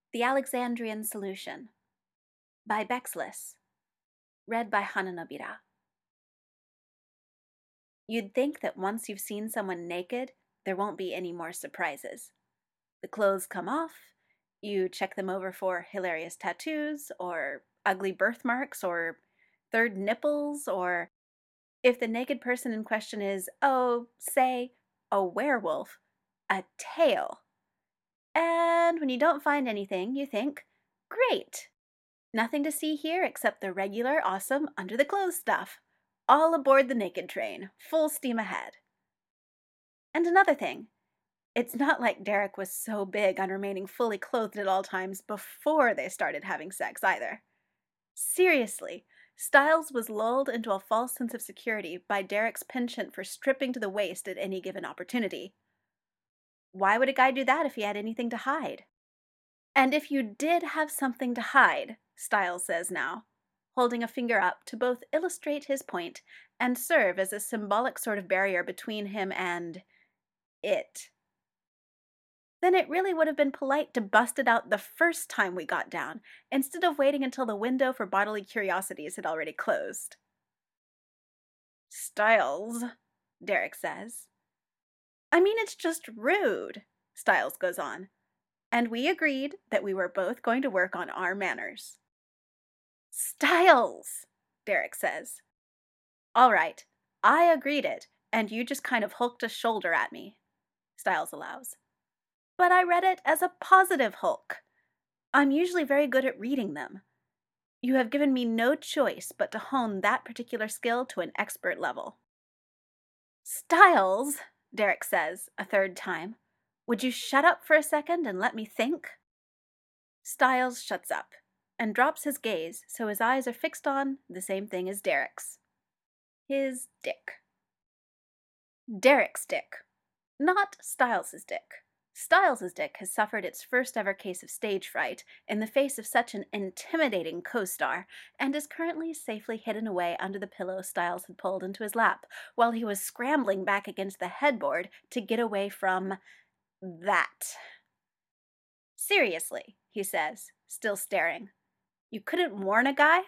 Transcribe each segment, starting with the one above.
The Alexandrian Solution by Bexless, read by Hananobira. You'd think that once you've seen someone naked, there won't be any more surprises. The clothes come off, you check them over for hilarious tattoos, or ugly birthmarks, or third nipples, or if the naked person in question is, say, a werewolf, a tail. And when you don't find anything, you think, great! Nothing to see here except the regular, awesome, under-the-clothes stuff. All aboard the naked train, full steam ahead. And another thing, it's not like Derek was so big on remaining fully clothed at all times before they started having sex either. Seriously, Styles was lulled into a false sense of security by Derek's penchant for stripping to the waist at any given opportunity. Why would a guy do that if he had anything to hide? And if you did have something to hide, Styles says now, holding a finger up to both illustrate his point and serve as a symbolic sort of barrier between him and it, then it really would have been polite to bust it out the first time we got down, instead of waiting until the window for bodily curiosities had already closed. Styles, Derek says. I mean, it's just rude, Styles goes on. And we agreed that we were both going to work on our manners. Styles, Derek says. All right, I agreed it, and you just kind of hulked a shoulder at me, Styles allows. But I read it as a positive hulk. I'm usually very good at reading them. You have given me no choice but to hone that particular skill to an expert level. Styles, Derek says a third time, would you shut up for a second and let me think? Styles shuts up and drops his gaze so his eyes are fixed on the same thing as Derek's. His dick. Derek's dick, not Styles's dick. Styles's dick has suffered its first ever case of stage fright in the face of such an intimidating co-star and is currently safely hidden away under the pillow Styles had pulled into his lap while he was scrambling back against the headboard to get away from that. Seriously, he says, still staring. You couldn't warn a guy?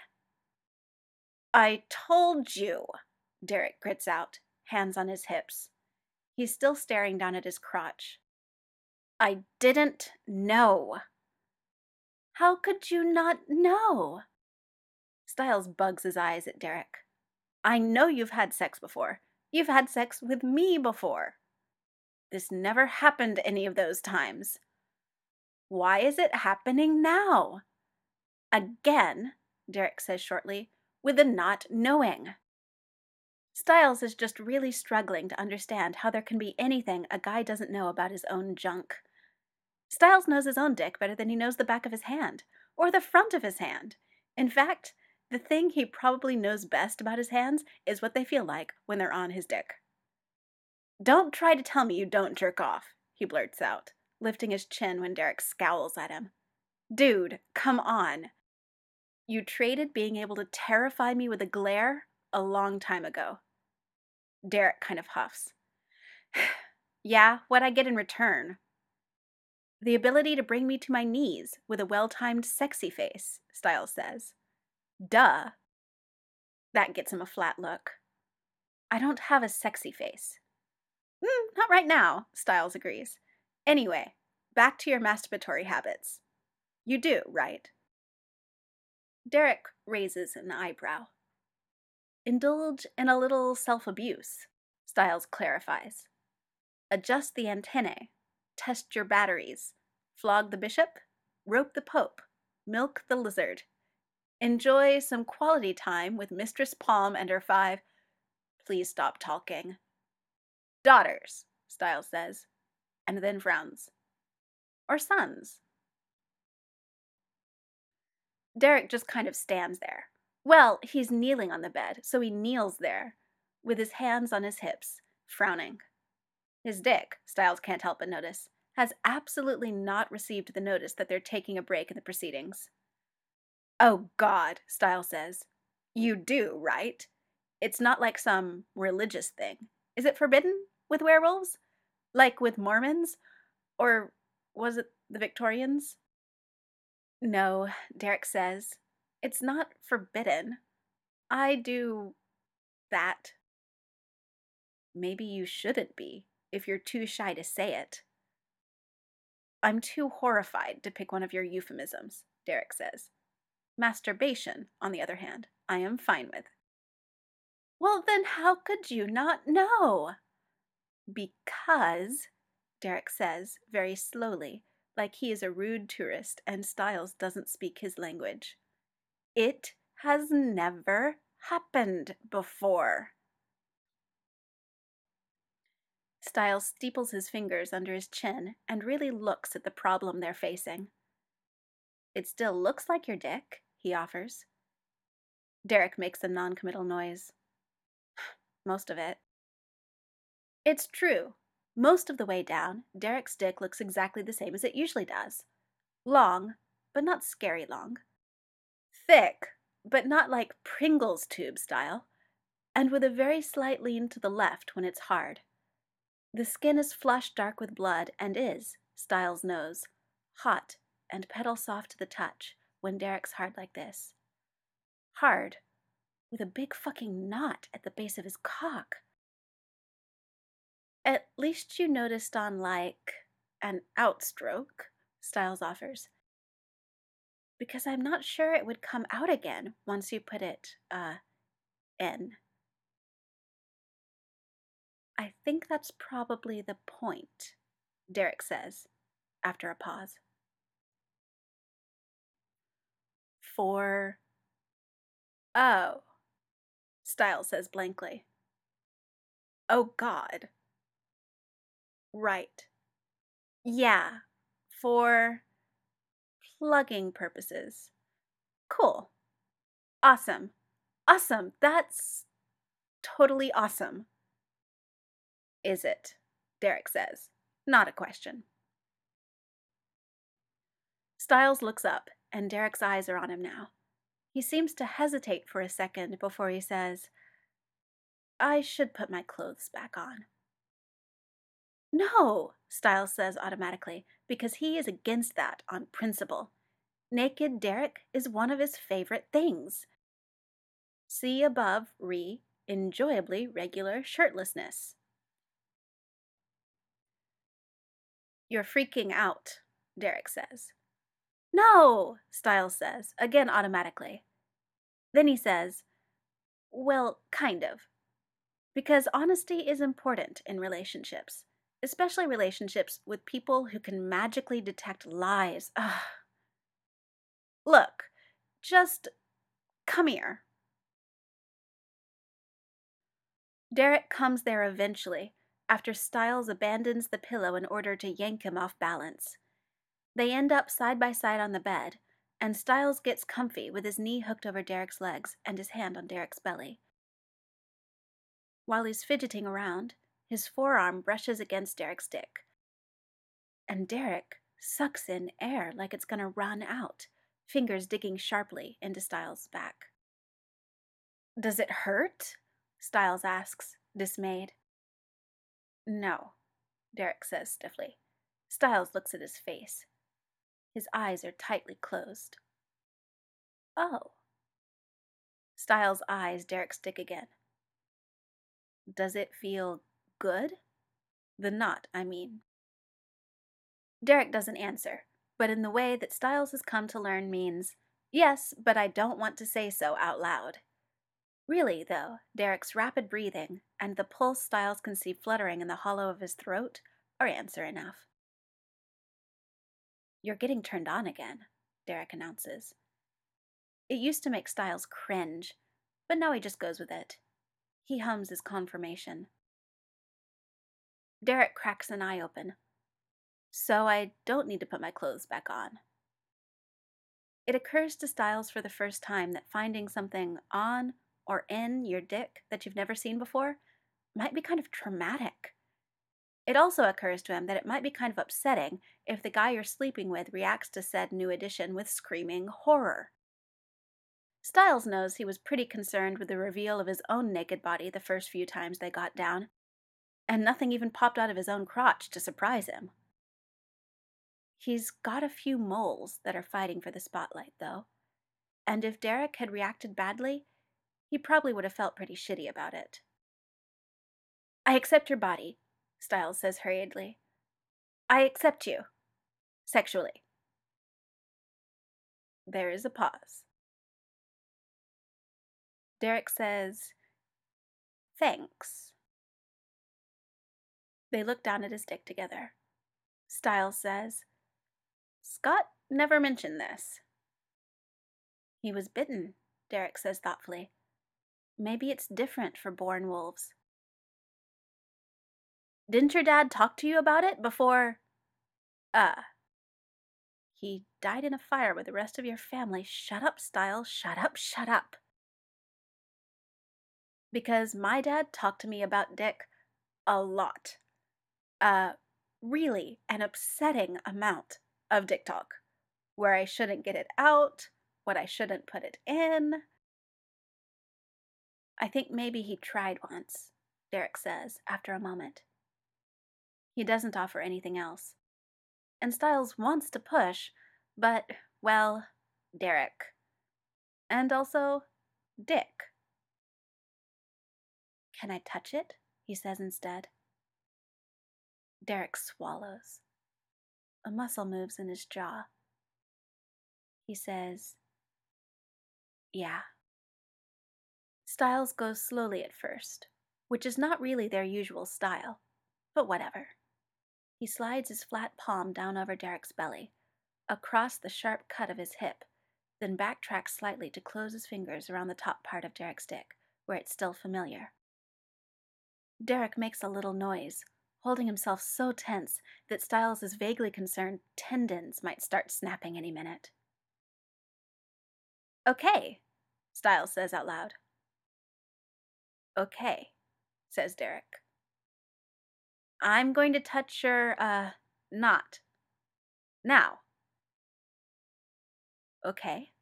I told you, Derek grits out, hands on his hips. He's still staring down at his crotch. I didn't know. How could you not know? Styles bugs his eyes at Derek. I know you've had sex before. You've had sex with me before. This never happened any of those times. Why is it happening now? Again, Derek says shortly, with the not knowing. Styles is just really struggling to understand how there can be anything a guy doesn't know about his own junk. Styles knows his own dick better than he knows the back of his hand, or the front of his hand. In fact, the thing he probably knows best about his hands is what they feel like when they're on his dick. Don't try to tell me you don't jerk off, he blurts out, lifting his chin when Derek scowls at him. Dude, come on. You traded being able to terrify me with a glare a long time ago. Derek kind of huffs. Yeah, what'd I get in return? The ability to bring me to my knees with a well-timed sexy face, Styles says. Duh. That gets him a flat look. I don't have a sexy face. Not right now, Styles agrees. Anyway, back to your masturbatory habits. You do, right? Derek raises an eyebrow. Indulge in a little self-abuse, Styles clarifies. Adjust the antennae, test your batteries, flog the bishop, rope the pope, milk the lizard. Enjoy some quality time with Mistress Palm and her 5. Please stop talking. Daughters, Styles says, and then frowns. Or sons. Derek just kind of stands there. Well, he's kneeling on the bed, so he kneels there, with his hands on his hips, frowning. His dick, Styles can't help but notice, has absolutely not received the notice that they're taking a break in the proceedings. Oh God, Styles says. You do, right? It's not like some religious thing. Is it forbidden with werewolves? Like with Mormons? Or was it the Victorians? No, Derek says. It's not forbidden. I do that. Maybe you shouldn't be, if you're too shy to say it. I'm too horrified to pick one of your euphemisms, Derek says. Masturbation, on the other hand, I am fine with. Well, then how could you not know? Because, Derek says very slowly, like he is a rude tourist and Styles doesn't speak his language. It has never happened before. Styles steeples his fingers under his chin and really looks at the problem they're facing. It still looks like your dick, he offers. Derek makes a non-committal noise. Most of it. It's true. Most of the way down, Derek's dick looks exactly the same as it usually does. Long, but not scary long. Thick, but not like Pringles tube style. And with a very slight lean to the left when it's hard. The skin is flushed dark with blood and is, Styles knows, hot and petal soft to the touch when Derek's hard like this. Hard, with a big fucking knot at the base of his cock. At least you noticed on, like, an outstroke, Styles offers. Because I'm not sure it would come out again once you put it, in. I think that's probably the point, Derek says, after a pause. For... Oh, Styles says blankly. Oh, God. Right. Yeah, for plugging purposes. Cool. Awesome. Awesome. That's totally awesome. Is it? Derek says. Not a question. Styles looks up, and Derek's eyes are on him now. He seems to hesitate for a second before he says, I should put my clothes back on. No, Styles says automatically, because he is against that on principle. Naked Derek is one of his favorite things. See above, enjoyably regular shirtlessness. You're freaking out, Derek says. No, Styles says, again automatically. Then he says, well, kind of. Because honesty is important in relationships, especially relationships with people who can magically detect lies. Ugh. Look, just come here. Derek comes there eventually, after Styles abandons the pillow in order to yank him off balance. They end up side by side on the bed, and Styles gets comfy with his knee hooked over Derek's legs and his hand on Derek's belly. While he's fidgeting around, his forearm brushes against Derek's dick. And Derek sucks in air like it's gonna run out, fingers digging sharply into Styles' back. Does it hurt? Styles asks, dismayed. No, Derek says stiffly. Styles looks at his face. His eyes are tightly closed. Oh. Styles eyes Derek's dick again. Does it feel good? The knot, I mean. Derek doesn't answer, but in the way that Styles has come to learn means, yes, but I don't want to say so out loud. Really, though, Derek's rapid breathing and the pulse Styles can see fluttering in the hollow of his throat are answer enough. You're getting turned on again, Derek announces. It used to make Styles cringe, but now he just goes with it. He hums his confirmation. Derek cracks an eye open. So I don't need to put my clothes back on. It occurs to Styles for the first time that finding something on or in your dick that you've never seen before might be kind of traumatic. It also occurs to him that it might be kind of upsetting if the guy you're sleeping with reacts to said new addition with screaming horror. Styles knows he was pretty concerned with the reveal of his own naked body the first few times they got down, and nothing even popped out of his own crotch to surprise him. He's got a few moles that are fighting for the spotlight, though. And if Derek had reacted badly, he probably would have felt pretty shitty about it. I accept your body, Stiles says hurriedly. I accept you. Sexually. There is a pause. Derek says, thanks. They look down at his dick together. Stiles says, Scott never mentioned this. He was bitten, Derek says thoughtfully. Maybe it's different for born wolves. Didn't your dad talk to you about it before? He died in a fire with the rest of your family. Shut up, Stiles. Shut up, shut up. Because my dad talked to me about Dick a lot. Really an upsetting amount of Dick talk. Where I shouldn't get it out, what I shouldn't put it in. I think maybe he tried once, Derek says after a moment. He doesn't offer anything else. And Stiles wants to push, but, well, Derek. And also, Dick. Can I touch it? He says instead. Derek swallows. A muscle moves in his jaw. He says, yeah. Stiles goes slowly at first, which is not really their usual style, but whatever. He slides his flat palm down over Derek's belly, across the sharp cut of his hip, then backtracks slightly to close his fingers around the top part of Derek's dick, where it's still familiar. Derek makes a little noise, holding himself so tense that Stiles is vaguely concerned tendons might start snapping any minute. Okay, Stiles says out loud. Okay, says Derek. I'm going to touch your, knot. Now. Okay.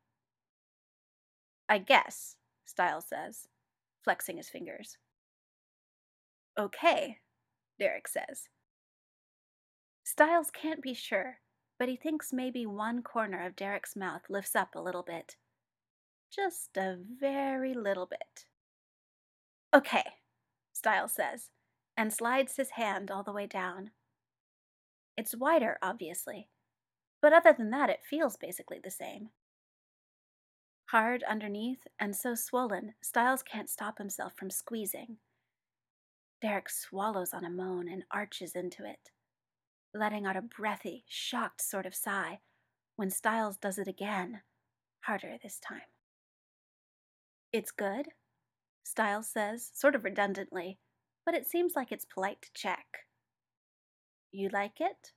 I guess, Stiles says, flexing his fingers. Okay, Derek says. Stiles can't be sure, but he thinks maybe one corner of Derek's mouth lifts up a little bit. Just a very little bit. Okay, Stiles says, and slides his hand all the way down. It's wider, obviously, but other than that, it feels basically the same. Hard underneath and so swollen, Stiles can't stop himself from squeezing. Derek swallows on a moan and arches into it, letting out a breathy, shocked sort of sigh when Stiles does it again, harder this time. It's good, Stiles says, sort of redundantly, but it seems like it's polite to check. You like it?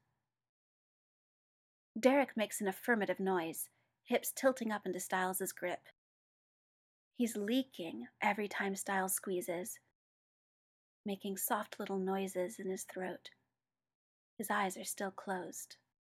Derek makes an affirmative noise, hips tilting up into Stiles' grip. He's leaking every time Stiles squeezes, making soft little noises in his throat. His eyes are still closed.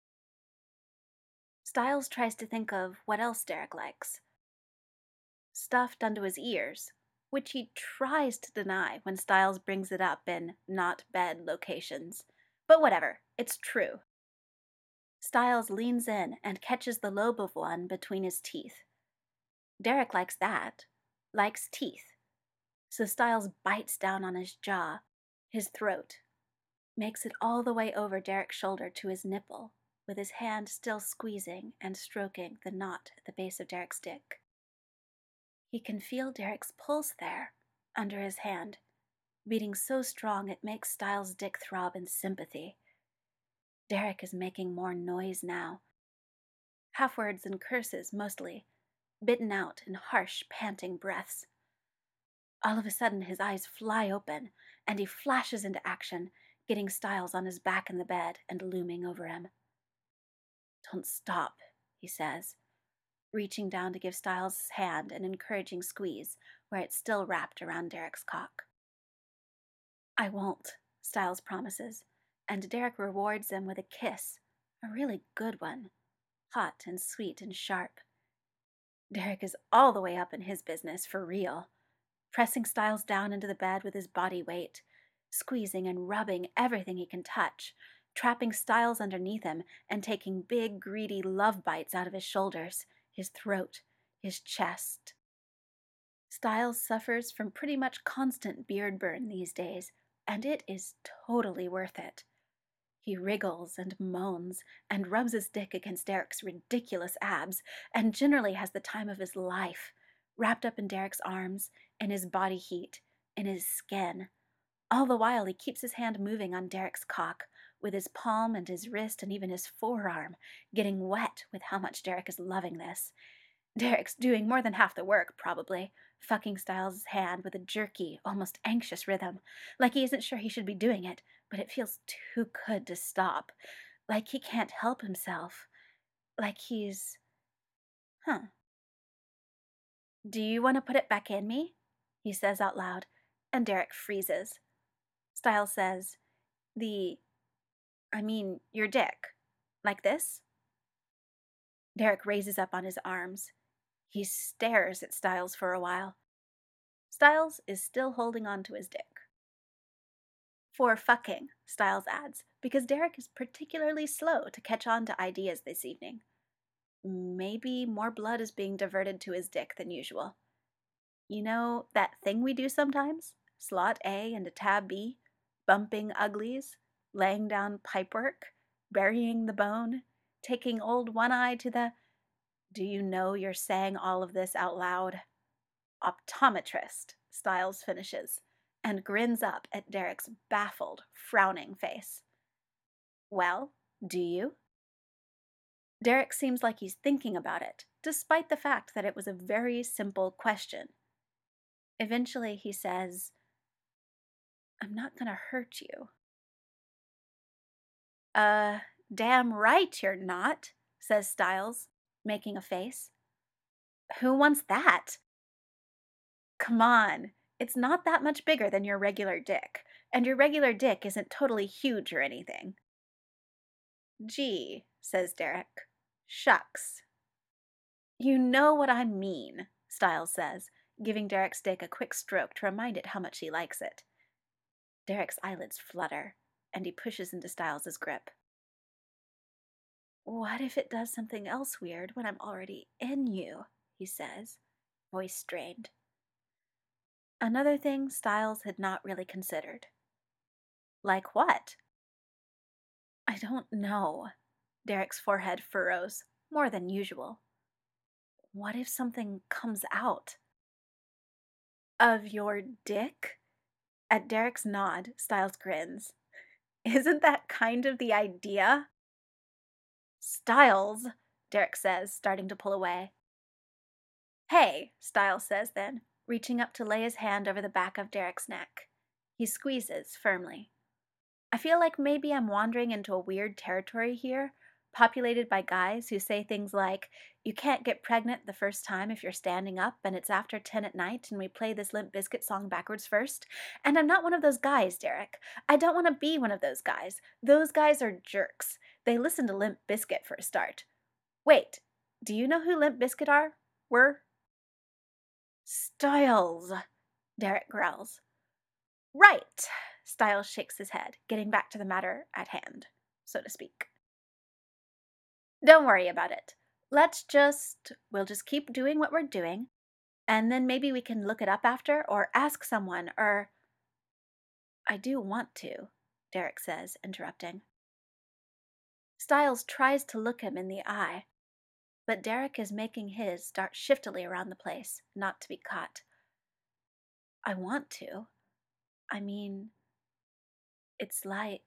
Stiles tries to think of what else Derek likes. Stuffed onto his ears, which he tries to deny when Stiles brings it up in not bed locations. But whatever, it's true. Stiles leans in and catches the lobe of one between his teeth. Derek likes that, likes teeth. So Stiles bites down on his jaw, his throat, makes it all the way over Derek's shoulder to his nipple, with his hand still squeezing and stroking the knot at the base of Derek's dick. He can feel Derek's pulse there, under his hand, beating so strong it makes Stiles' dick throb in sympathy. Derek is making more noise now. Half-words and curses, mostly, bitten out in harsh, panting breaths. All of a sudden, his eyes fly open, and he flashes into action, getting Stiles on his back in the bed and looming over him. Don't stop, he says, reaching down to give Stiles' hand an encouraging squeeze where it's still wrapped around Derek's cock. I won't, Stiles promises, and Derek rewards him with a kiss, a really good one, hot and sweet and sharp. Derek is all the way up in his business, for real, pressing Stiles down into the bed with his body weight, squeezing and rubbing everything he can touch, trapping Styles underneath him and taking big, greedy love bites out of his shoulders, his throat, his chest. Styles suffers from pretty much constant beard burn these days, and it is totally worth it. He wriggles and moans and rubs his dick against Derek's ridiculous abs and generally has the time of his life, wrapped up in Derek's arms, in his body heat, in his skin. All the while he keeps his hand moving on Derek's cock, with his palm and his wrist and even his forearm getting wet with how much Derek is loving this. Derek's doing more than half the work, probably, fucking Styles' hand with a jerky, almost anxious rhythm, like he isn't sure he should be doing it, but it feels too good to stop, like he can't help himself, like he's... Huh. Do you want to put it back in me? He says out loud, and Derek freezes. Styles says, your dick. Like this? Derek raises up on his arms. He stares at Styles for a while. Styles is still holding on to his dick. For fucking, Styles adds, because Derek is particularly slow to catch on to ideas this evening. Maybe more blood is being diverted to his dick than usual. You know that thing we do sometimes? Slot A into tab B? Bumping uglies? Laying down pipework? Burying the bone? Taking old One Eye to the... Do you know you're saying all of this out loud? Optometrist, Styles finishes, and grins up at Derek's baffled, frowning face. Well, do you? Derek seems like he's thinking about it, despite the fact that it was a very simple question. Eventually he says, I'm not gonna hurt you. Damn right you're not, says Styles, making a face. Who wants that? Come on, it's not that much bigger than your regular dick, and your regular dick isn't totally huge or anything. Gee, says Derek. Shucks. You know what I mean, Styles says, giving Derek's dick a quick stroke to remind it how much he likes it. Derek's eyelids flutter, and he pushes into Styles' grip. What if it does something else weird when I'm already in you, he says, voice strained. Another thing Styles had not really considered. Like what? I don't know. Derek's forehead furrows, more than usual. What if something comes out? Of your dick? At Derek's nod, Styles grins. Isn't that kind of the idea? Styles, Derek says, starting to pull away. Hey, Styles says then, reaching up to lay his hand over the back of Derek's neck. He squeezes firmly. I feel like maybe I'm wandering into a weird territory here, populated by guys who say things like, you can't get pregnant the first time if you're standing up and it's after 10 at night and we play this Limp Bizkit song backwards first. And I'm not one of those guys, Derek. I don't want to be one of those guys. Those guys are jerks. They listen to Limp Bizkit for a start. Wait, do you know who Limp Bizkit were? Styles, Derek growls. Right, Styles shakes his head, getting back to the matter at hand, so to speak. Don't worry about it. We'll just keep doing what we're doing, and then maybe we can look it up after, or ask someone, or... I do want to, Derek says, interrupting. Styles tries to look him in the eye, but Derek is making his dart shiftily around the place, not to be caught. I want to. I mean, it's like...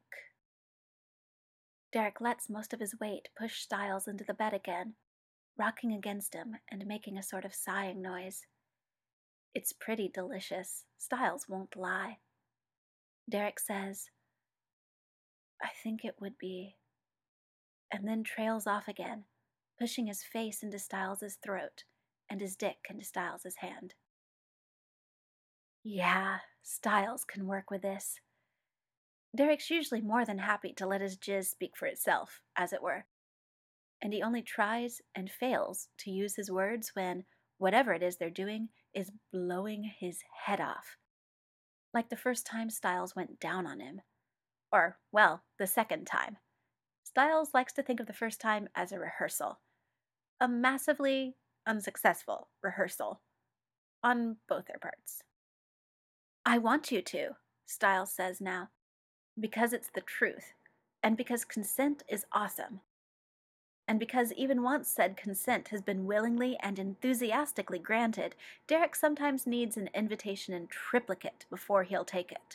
Derek lets most of his weight push Styles into the bed again, rocking against him and making a sort of sighing noise. It's pretty delicious, Styles won't lie. Derek says, I think it would be, and then trails off again, pushing his face into Styles' throat and his dick into Styles' hand. Yeah, Styles can work with this. Derek's usually more than happy to let his jizz speak for itself, as it were. And he only tries and fails to use his words when whatever it is they're doing is blowing his head off. Like the first time Styles went down on him. Or, well, the second time, Styles likes to think of the first time as a rehearsal, a massively unsuccessful rehearsal on both their parts. I want you to, Styles says now, because it's the truth, and because consent is awesome, and because even once said consent has been willingly and enthusiastically granted, Derek sometimes needs an invitation in triplicate before he'll take it.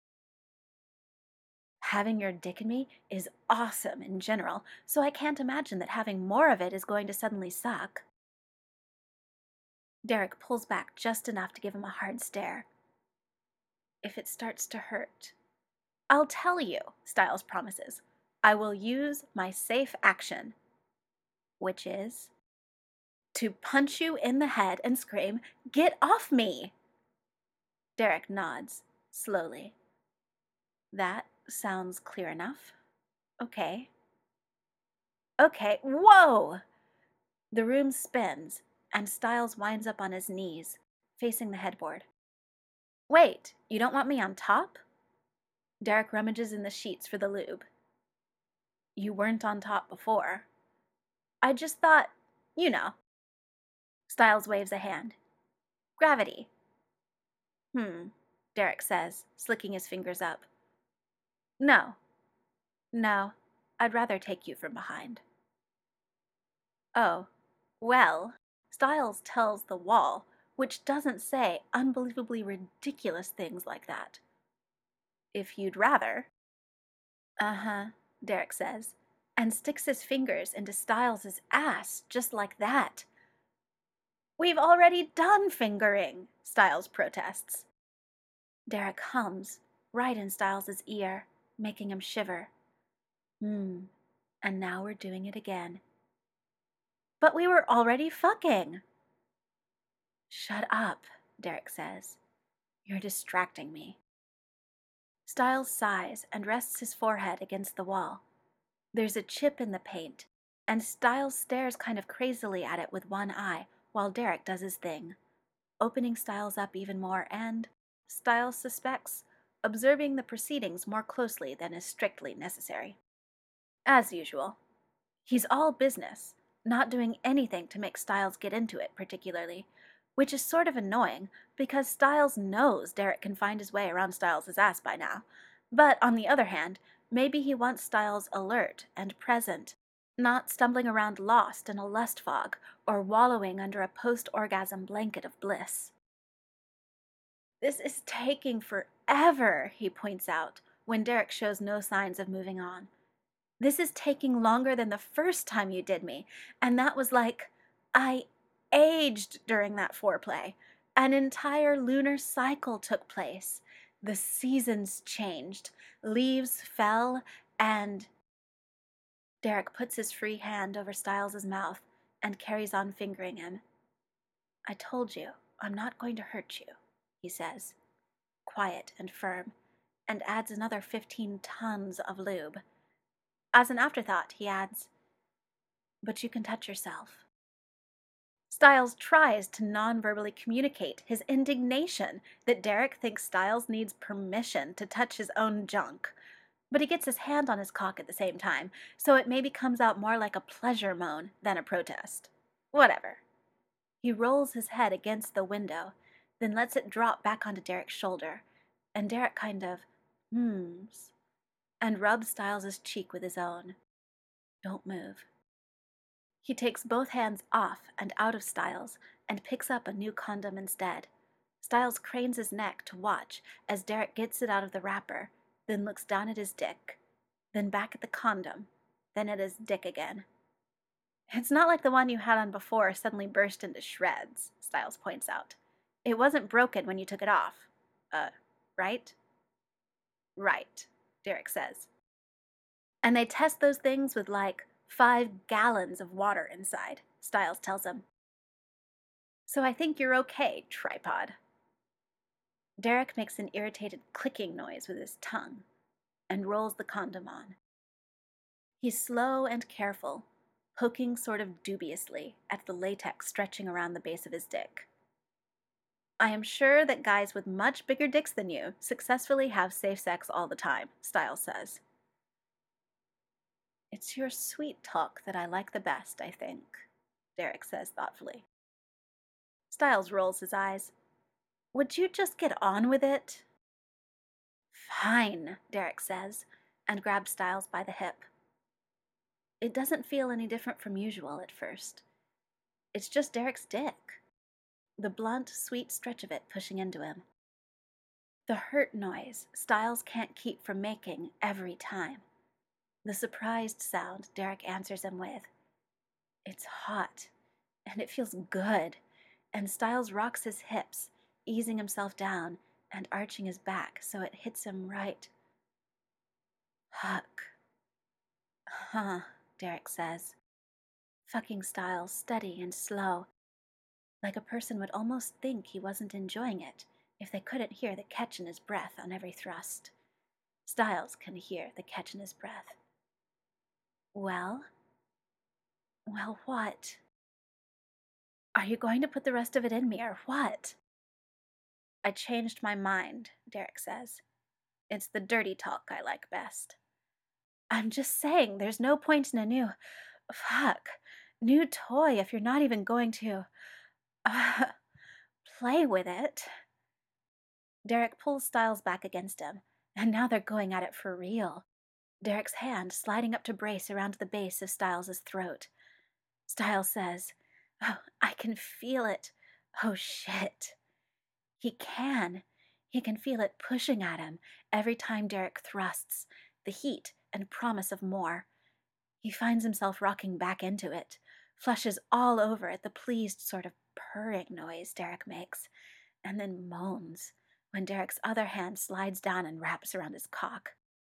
Having your dick in me is awesome in general, so I can't imagine that having more of it is going to suddenly suck. Derek pulls back just enough to give him a hard stare. If it starts to hurt, I'll tell you, Styles promises. I will use my safe action, which is to punch you in the head and scream, "Get off me!" Derek nods, slowly. That sounds clear enough. Okay. Okay, whoa! The room spins, and Styles winds up on his knees, facing the headboard. Wait, you don't want me on top? Derek rummages in the sheets for the lube. You weren't on top before. I just thought, you know. Styles waves a hand. Gravity. Derek says, slicking his fingers up. No. No, I'd rather take you from behind. Oh, well, Styles tells the wall, which doesn't say unbelievably ridiculous things like that. If you'd rather. Uh-huh, Derek says, and sticks his fingers into Styles' ass just like that. We've already done fingering, Styles protests. Derek hums, right in Styles' ear, making him shiver. And now we're doing it again. But we were already fucking. Shut up, Derek says. You're distracting me. Styles sighs and rests his forehead against the wall. There's a chip in the paint, and Styles stares kind of crazily at it with one eye while Derek does his thing, opening Styles up even more and, Styles suspects, observing the proceedings more closely than is strictly necessary. As usual, he's all business, not doing anything to make Styles get into it particularly, which is sort of annoying because Styles knows Derek can find his way around Styles' ass by now. But on the other hand, maybe he wants Styles alert and present, not stumbling around lost in a lust fog or wallowing under a post-orgasm blanket of bliss. This is taking forever, he points out, when Derek shows no signs of moving on. This is taking longer than the first time you did me, and that was like, I aged during that foreplay. An entire lunar cycle took place. The seasons changed, leaves fell, and... Derek puts his free hand over Styles' mouth and carries on fingering him. I told you, I'm not going to hurt you, he says, quiet and firm, and adds another 15 tons of lube. As an afterthought, he adds, but you can touch yourself. Styles tries to non-verbally communicate his indignation that Derek thinks Styles needs permission to touch his own junk, but he gets his hand on his cock at the same time, so it maybe comes out more like a pleasure moan than a protest. Whatever. He rolls his head against the window, then lets it drop back onto Derek's shoulder, and Derek kind of hmms, and rubs Styles' cheek with his own. Don't move. He takes both hands off and out of Styles and picks up a new condom instead. Styles cranes his neck to watch as Derek gets it out of the wrapper, then looks down at his dick, then back at the condom, then at his dick again. It's not like the one you had on before suddenly burst into shreds, Styles points out. It wasn't broken when you took it off. Right? Right, Derek says. And they test those things with like 5 gallons of water inside, Styles tells him. So I think you're okay, tripod. Derek makes an irritated clicking noise with his tongue and rolls the condom on. He's slow and careful, poking sort of dubiously at the latex stretching around the base of his dick. I am sure that guys with much bigger dicks than you successfully have safe sex all the time, Styles says. It's your sweet talk that I like the best, I think, Derek says thoughtfully. Styles rolls his eyes. Would you just get on with it? Fine, Derek says, and grabs Styles by the hip. It doesn't feel any different from usual at first. It's just Derek's dick. The blunt, sweet stretch of it pushing into him. The hurt noise Styles can't keep from making every time. The surprised sound Derek answers him with. It's hot, and it feels good, and Styles rocks his hips, easing himself down and arching his back so it hits him right. Huck. Huh, Derek says. Fucking Styles steady and slow, like a person would almost think he wasn't enjoying it if they couldn't hear the catch in his breath on every thrust. Styles can hear the catch in his breath. Well? Well, what? Are you going to put the rest of it in me, or what? I changed my mind, Derek says. It's the dirty talk I like best. I'm just saying, there's no point in a new toy if you're not even going to, play with it. Derek pulls Styles back against him, and now they're going at it for real. Derek's hand sliding up to brace around the base of Styles' throat. Styles says, "Oh, I can feel it. Oh, shit." He can. He can feel it pushing at him every time Derek thrusts, the heat and promise of more. He finds himself rocking back into it, flushes all over at the pleased sort of purring noise Derek makes, and then moans when Derek's other hand slides down and wraps around his cock.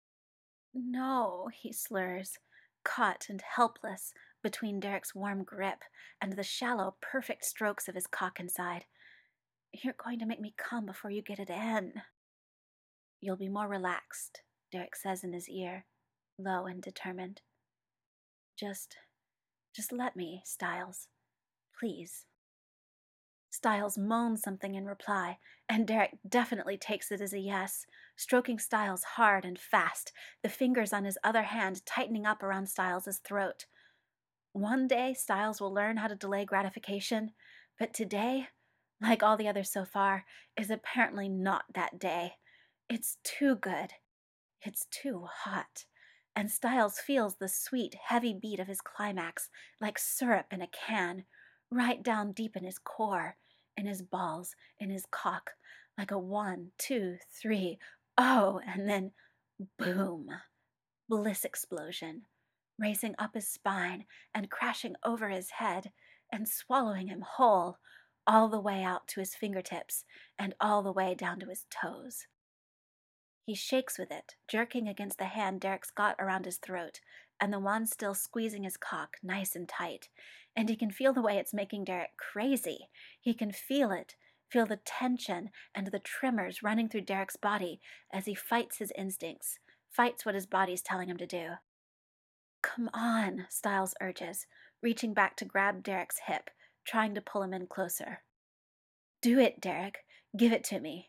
No, he slurs, caught and helpless between Derek's warm grip and the shallow, perfect strokes of his cock inside. You're going to make me come before you get it in. You'll be more relaxed, Derek says in his ear, low and determined. Just let me, Styles. Please. Styles moans something in reply, and Derek definitely takes it as a yes, stroking Styles hard and fast, the fingers on his other hand tightening up around Styles' throat. One day, Styles will learn how to delay gratification, but today, like all the others so far, is apparently not that day. It's too good. It's too hot. And Styles feels the sweet, heavy beat of his climax, like syrup in a can, right down deep in his core, in his balls, in his cock, like a 1, 2, 3, oh, and then boom, bliss explosion, racing up his spine and crashing over his head and swallowing him whole, all the way out to his fingertips and all the way down to his toes. He shakes with it, jerking against the hand Derek's got around his throat, and the one still squeezing his cock nice and tight, and he can feel the way it's making Derek crazy. He can feel it, feel the tension and the tremors running through Derek's body as he fights his instincts, fights what his body's telling him to do. Come on, Styles urges, reaching back to grab Derek's hip, trying to pull him in closer. Do it, Derek. Give it to me.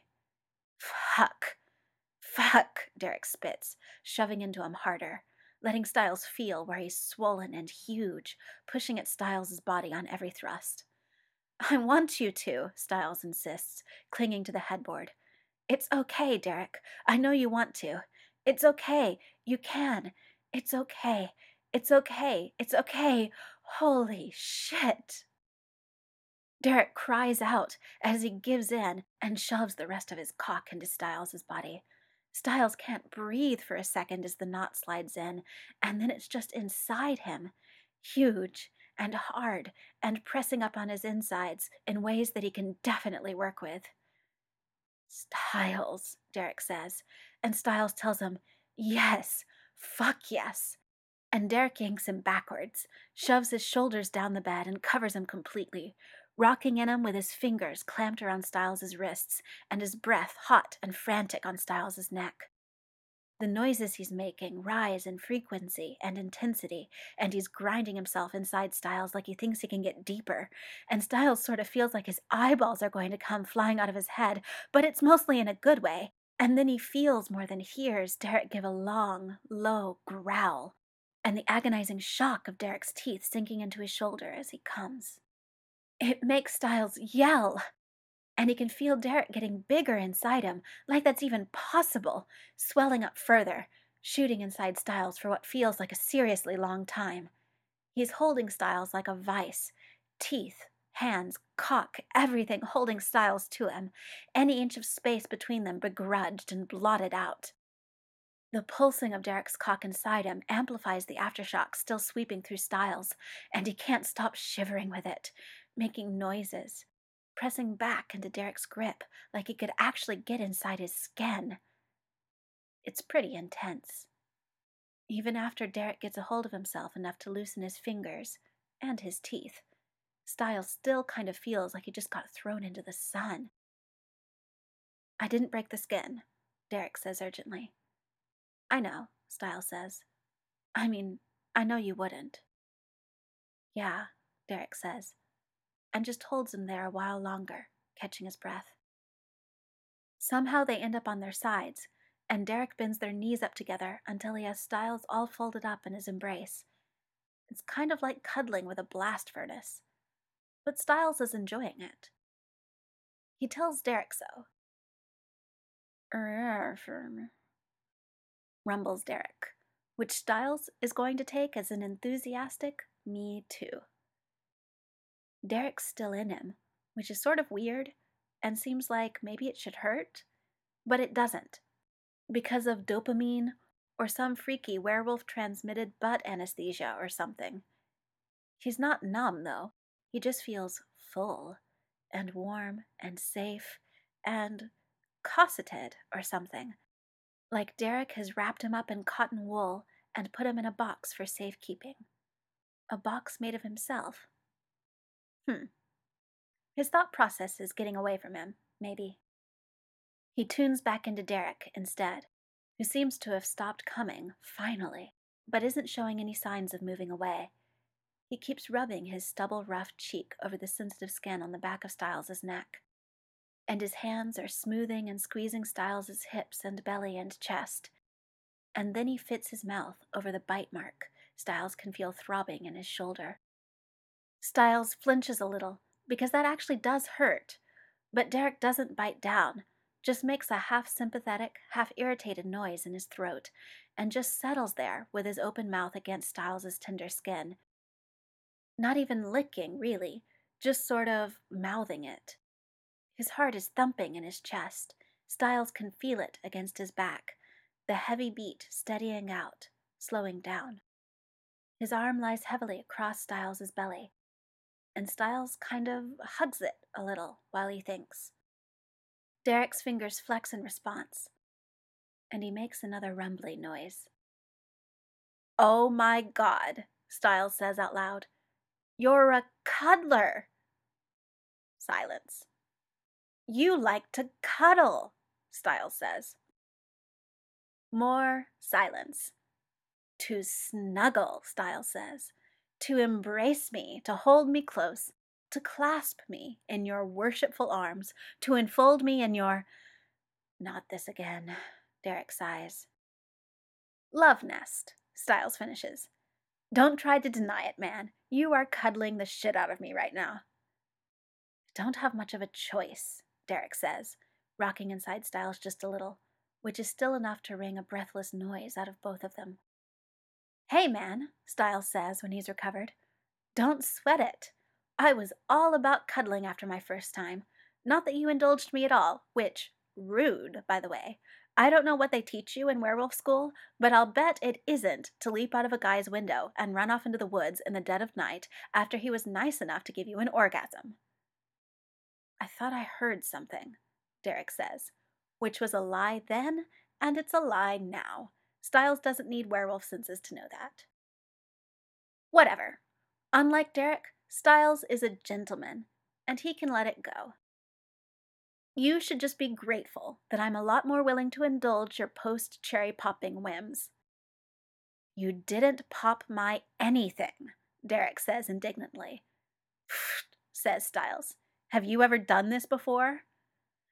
Fuck, Derek spits, shoving into him harder, letting Styles feel where he's swollen and huge, pushing at Styles' body on every thrust. I want you to, Styles insists, clinging to the headboard. It's okay, Derek. I know you want to. It's okay. You can. It's okay. It's okay. It's okay. Holy shit. Derek cries out as he gives in and shoves the rest of his cock into Styles' body. Styles can't breathe for a second as the knot slides in, and then it's just inside him, huge and hard and pressing up on his insides in ways that he can definitely work with. Styles, Derek says, and Styles tells him, yes, fuck yes. And Derek yanks him backwards, shoves his shoulders down the bed and covers him completely, rocking in him with his fingers clamped around Styles' wrists and his breath hot and frantic on Styles' neck. The noises he's making rise in frequency and intensity, and he's grinding himself inside Styles like he thinks he can get deeper, and Styles sort of feels like his eyeballs are going to come flying out of his head, but it's mostly in a good way, and then he feels more than hears Derek give a long, low growl, and the agonizing shock of Derek's teeth sinking into his shoulder as he comes. It makes Styles yell, and he can feel Derek getting bigger inside him, like that's even possible, swelling up further, shooting inside Styles for what feels like a seriously long time. He's holding Styles like a vice, teeth, hands, cock, everything holding Styles to him, any inch of space between them begrudged and blotted out. The pulsing of Derek's cock inside him amplifies the aftershock still sweeping through Styles, and he can't stop shivering with it, making noises, pressing back into Derek's grip like he could actually get inside his skin. It's pretty intense. Even after Derek gets a hold of himself enough to loosen his fingers and his teeth, Styles still kind of feels like he just got thrown into the sun. "I didn't break the skin," Derek says urgently. "I know," Styles says. "I mean, I know you wouldn't." "Yeah," Derek says, and just holds him there a while longer, catching his breath. Somehow they end up on their sides, and Derek bends their knees up together until he has Styles all folded up in his embrace. It's kind of like cuddling with a blast furnace, but Styles is enjoying it. He tells Derek so. Rumbles Derek, which Styles is going to take as an enthusiastic "me too." Derek's still in him, which is sort of weird and seems like maybe it should hurt, but it doesn't, because of dopamine or some freaky werewolf-transmitted butt anesthesia or something. He's not numb, though. He just feels full and warm and safe and cosseted or something, like Derek has wrapped him up in cotton wool and put him in a box for safekeeping. A box made of himself. His thought process is getting away from him, maybe. He tunes back into Derek instead, who seems to have stopped coming, finally, but isn't showing any signs of moving away. He keeps rubbing his stubble-rough cheek over the sensitive skin on the back of Styles' neck, and his hands are smoothing and squeezing Styles' hips and belly and chest, and then he fits his mouth over the bite mark Styles can feel throbbing in his shoulder. Styles flinches a little, because that actually does hurt, but Derek doesn't bite down, just makes a half-sympathetic, half-irritated noise in his throat, and just settles there with his open mouth against Styles' tender skin. Not even licking, really, just sort of mouthing it. His heart is thumping in his chest. Styles can feel it against his back, the heavy beat steadying out, slowing down. His arm lies heavily across Styles' belly, and Styles kind of hugs it a little while he thinks. Derek's fingers flex in response, and he makes another rumbly noise. "Oh my God," Styles says out loud. "You're a cuddler." Silence. "You like to cuddle," Styles says. More silence. "To snuggle," Styles says. "To embrace me, to hold me close, to clasp me in your worshipful arms, to enfold me in your—" "Not this again," Derek sighs. "Love nest," Styles finishes. "Don't try to deny it, man. You are cuddling the shit out of me right now." "Don't have much of a choice," Derek says, rocking inside Styles just a little, which is still enough to wring a breathless noise out of both of them. "Hey, man," Styles says when he's recovered. "Don't sweat it. I was all about cuddling after my first time. Not that you indulged me at all, which, rude, by the way. I don't know what they teach you in werewolf school, but I'll bet it isn't to leap out of a guy's window and run off into the woods in the dead of night after he was nice enough to give you an orgasm." "I thought I heard something," Derek says, which was a lie then, and it's a lie now. Styles doesn't need werewolf senses to know that. Whatever. Unlike Derek, Styles is a gentleman, and he can let it go. "You should just be grateful that I'm a lot more willing to indulge your post-cherry popping whims." "You didn't pop my anything," Derek says indignantly. "Pfft," says Styles. "Have you ever done this before?"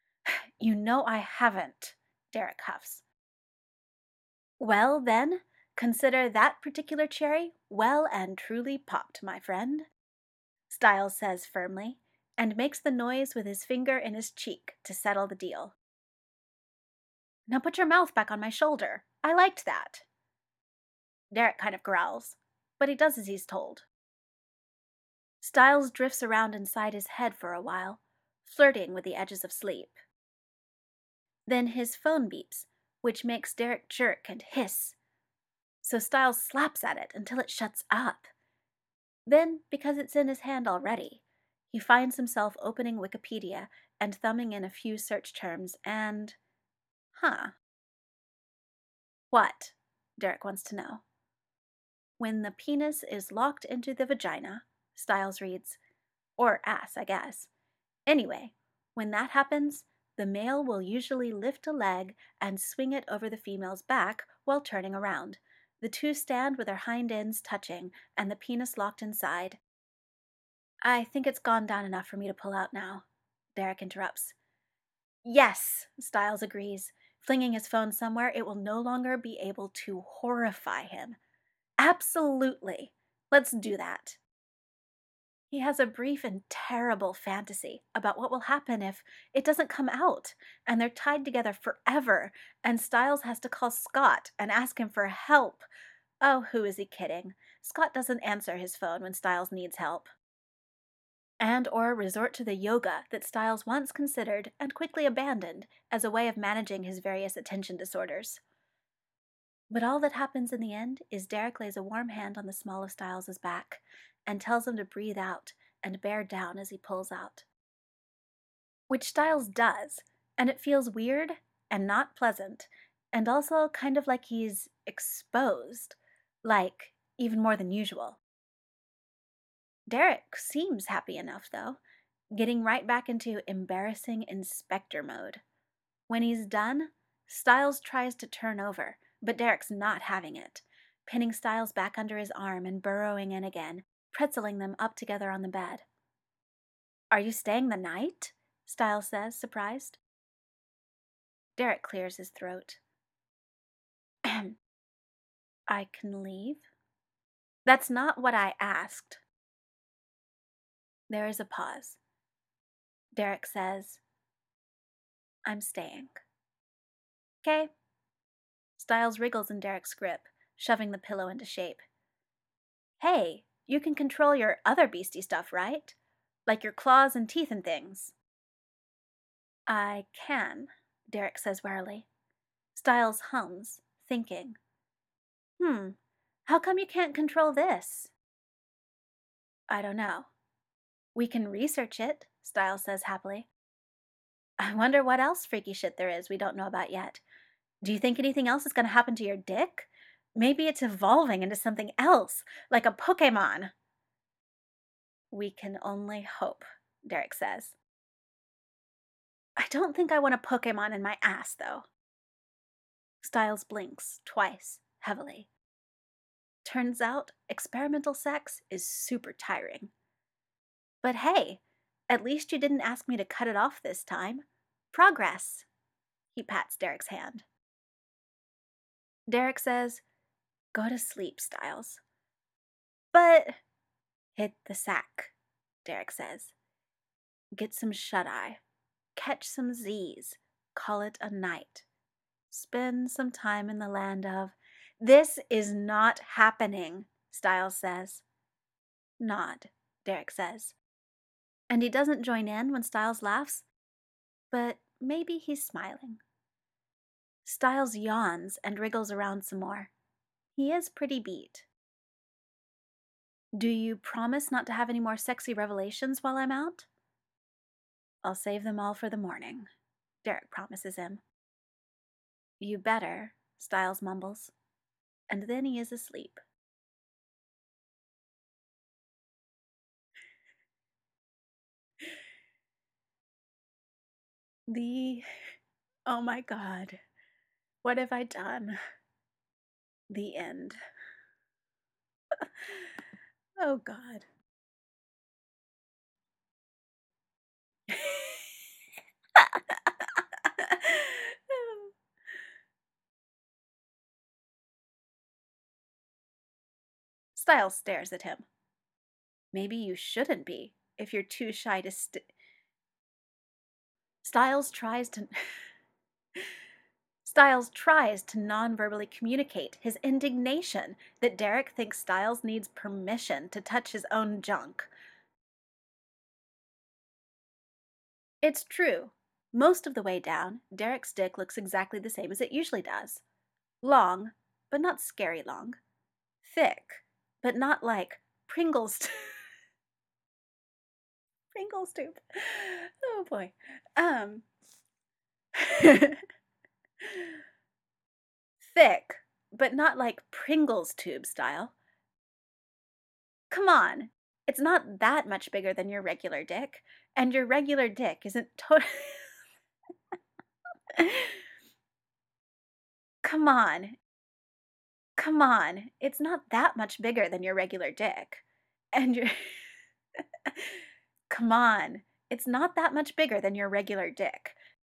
"You know I haven't," Derek huffs. "Well, then, Consider that particular cherry well and truly popped, my friend, Styles says firmly, and makes the noise with his finger in his cheek to settle the deal. Now put your mouth back on my shoulder. I liked that. Derek kind of growls, but he does as he's told. Styles drifts around inside his head for a while, flirting with the edges of sleep. Then his phone beeps, which makes Derek jerk and hiss. So Styles slaps at it until it shuts up. Then, because it's in his hand already, he finds himself opening Wikipedia and thumbing in a few search terms and... What? Derek wants to know. When the penis is locked into the vagina, Styles reads, or ass, I guess. Anyway, when that happens, the male will usually lift a leg and swing it over the female's back while turning around. The two stand with their hind ends touching and the penis locked inside. I think it's gone down enough for me to pull out now, Derek interrupts. Yes, Styles agrees, flinging his phone somewhere it will no longer be able to horrify him. Absolutely. Let's do that. He has a brief and terrible fantasy about what will happen if it doesn't come out, and they're tied together forever, and Styles has to call Scott and ask him for help. Oh, who is he kidding? Scott doesn't answer his phone when Styles needs help. And or resort to the yoga that Styles once considered and quickly abandoned as a way of managing his various attention disorders. But all that happens in the end is Derek lays a warm hand on the small of Styles' back and tells him to breathe out and bear down as he pulls out. Which Styles does, and it feels weird and not pleasant, and also kind of like he's exposed, like even more than usual. Derek seems happy enough, though, getting right back into embarrassing inspector mode. When he's done, Styles tries to turn over, but Derek's not having it, pinning Styles back under his arm and burrowing in again, pretzeling them up together on the bed. Are you staying the night? Styles says, surprised. Derek clears his throat. I can leave? That's not what I asked. There is a pause. Derek says, I'm staying. Okay. Styles wriggles in Derek's grip, shoving the pillow into shape. Hey, you can control your other beastie stuff, right? Like your claws and teeth and things. I can, Derek says warily. Styles hums, thinking. How come you can't control this? I don't know. We can research it, Styles says happily. I wonder what else freaky shit there is we don't know about yet. Do you think anything else is going to happen to your dick? Maybe it's evolving into something else, like a Pokemon. We can only hope, Derek says. I don't think I want a Pokemon in my ass, though. Styles blinks twice, heavily. Turns out, experimental sex is super tiring. But hey, at least you didn't ask me to cut it off this time. Progress. He pats Derek's hand. Derek says, Go to sleep, Styles. But hit the sack, Derek says. Get some shut-eye. Catch some Z's. Call it a night. Spend some time in the land of... This is not happening, Styles says. Nod, Derek says. And he doesn't join in when Styles laughs, but maybe he's smiling. Styles yawns and wriggles around some more. He is pretty beat. Do you promise not to have any more sexy revelations while I'm out? I'll save them all for the morning, Derek promises him. You better, Styles mumbles. And then he is asleep. Oh my God, what have I done? The end. Oh God. Styles stares at him. Maybe you shouldn't be if you're too shy to Styles tries to Styles tries to non-verbally communicate his indignation that Derek thinks Styles needs permission to touch his own junk. It's true. Most of the way down, Derek's dick looks exactly the same as it usually does. Long, but not scary long. Thick, but not like Pringles. Pringles tube. Oh boy. Thick, but not like Pringles tube style. Come on. It's not that much bigger than your regular dick, and your regular dick isn't totally. Come on. Come on. It's not that much bigger than your regular dick. And your. Come on. It's not that much bigger than your regular dick.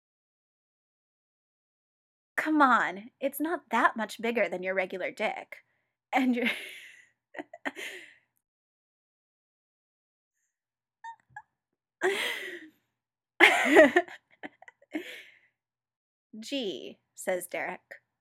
Come on. It's not that much bigger than your regular dick. And your. Gee, says Derek.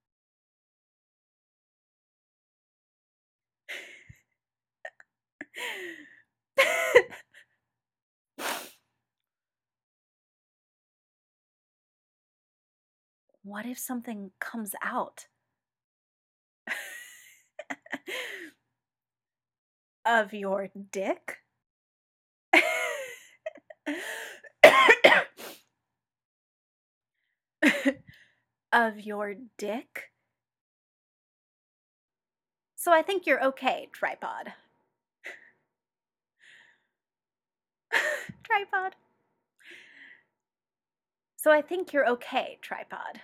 What if something comes out? Of your dick? Of your dick? So I think you're okay, tripod. Tripod. So I think you're okay, tripod.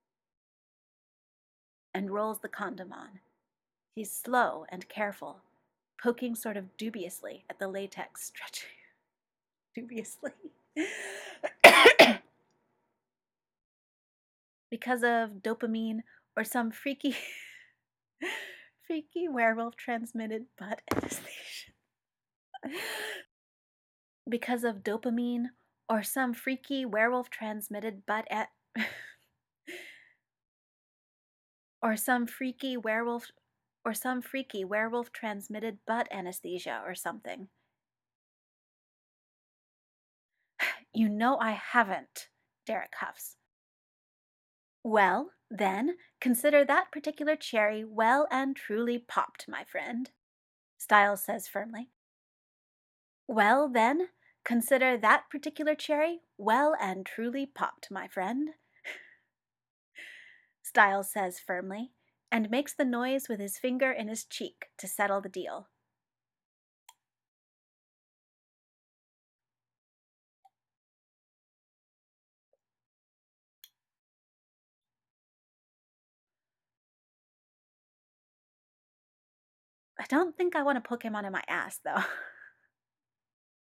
And rolls the condom on. He's slow and careful, poking sort of dubiously at the latex stretching. Dubiously. Because of dopamine or some freaky werewolf transmitted butt anesthesia. Because of dopamine or some freaky werewolf transmitted butt or some freaky werewolf transmitted butt anesthesia or something. You know I haven't, Derek huffs. Well, then, consider that particular cherry well and truly popped, my friend, Styles says firmly. Well, then, consider that particular cherry well and truly popped, my friend, Styles says firmly, and makes the noise with his finger in his cheek to settle the deal. I don't think I want to poke him onto my ass, though.